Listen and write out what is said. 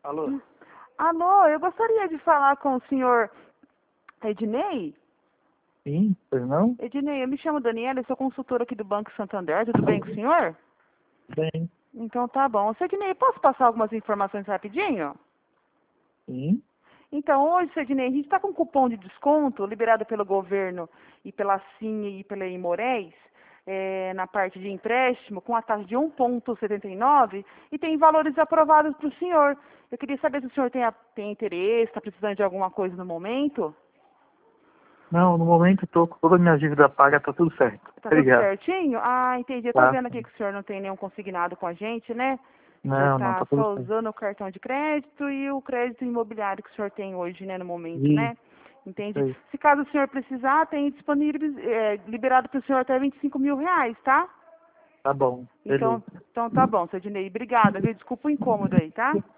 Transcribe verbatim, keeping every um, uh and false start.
Alô? Alô, eu gostaria de falar com o senhor Ednei. Sim, pois não? Ednei, eu me chamo Daniela, eu sou consultora aqui do Banco Santander, tudo bem com o senhor? Bem, Então tá bom. Seu Ednei, posso passar algumas informações rapidinho? sim. Então, hoje, seu Ednei, a gente está com um cupom de desconto liberado pelo governo e pela Cine e pela Imorés, é, na parte de empréstimo, com a taxa de um vírgula setenta e nove e tem valores aprovados para o senhor. Eu queria saber se o senhor tem, a- tem interesse, está precisando de alguma coisa no momento. Não, no momento eu tô com toda a minha dívida paga, tá tudo certo. Tá tudo Obrigado. certinho? Ah, entendi. Eu tô Tá? vendo aqui que o senhor não tem nenhum consignado com a gente, né? O senhor Não, não, tá tá tudo só certo. usando o cartão de crédito e o crédito imobiliário que o senhor tem hoje, né, no momento, Isso, né? Entende? isso aí. Se caso o senhor precisar, tem disponível, é, liberado para o senhor até vinte e cinco mil reais, tá? Tá bom, beleza. Então, então tá bom, seu Dinei. Obrigada, viu? Desculpa o incômodo aí, tá?